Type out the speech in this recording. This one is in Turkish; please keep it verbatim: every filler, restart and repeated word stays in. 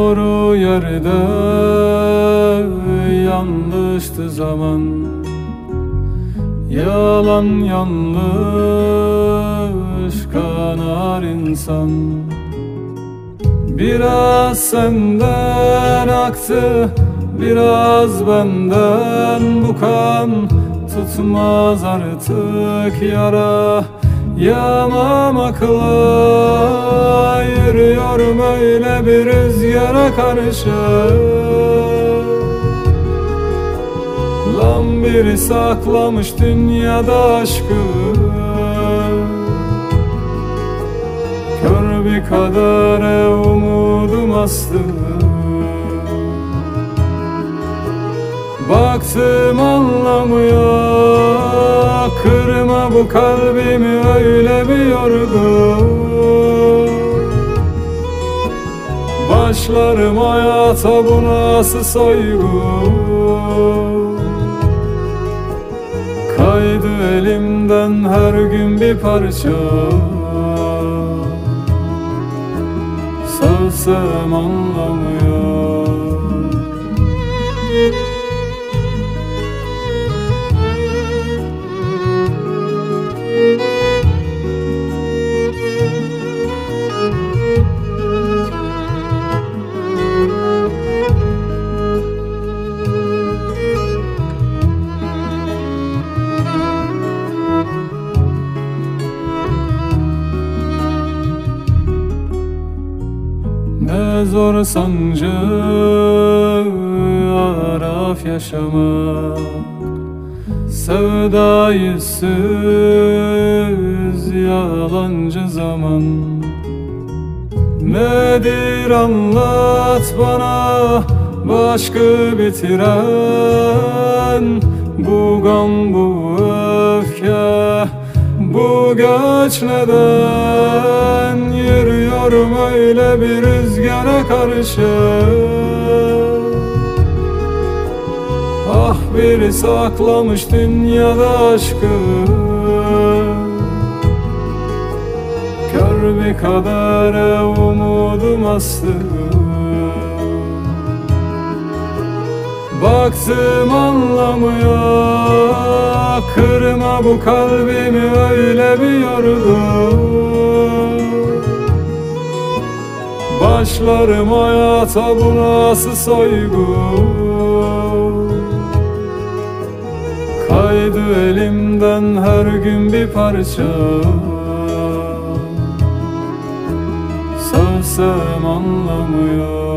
Doğru yerde yanlıştı zaman, yalan yanlış kanar insan. Biraz senden aktı, biraz benden bu kan. Tutmaz artık yara yamamakla. Yürüyorum öyle bir rüzgara karşı. Lan biri saklamış dünyada aşkı. Kör bir kadere umudum astı. Baktım anlamıyor, kırma bu kalbimi öyle bir yorgun. Başlarım hayata, bu nasıl soygun. Kaydı elimden her gün bir parça. Sözsem anlamıyor. Ne zor sancı araf yaşamak, sevda yüzsüz yalancı zaman. Nedir anlat bana başkı bitiren, bu gam bu öfke bu göç neden? Yürüyorum öyle bir rüzgara karşı. Ah biri saklamış dünyada aşkı. Kör bir kadere umudum astı. Baktım anlamıyor, kırma bu kalbimi öyle bir yorgun. Başlarım hayata, bu nasıl soygun. Kaydı elimden her gün bir parça. Sözsem anlamıyor.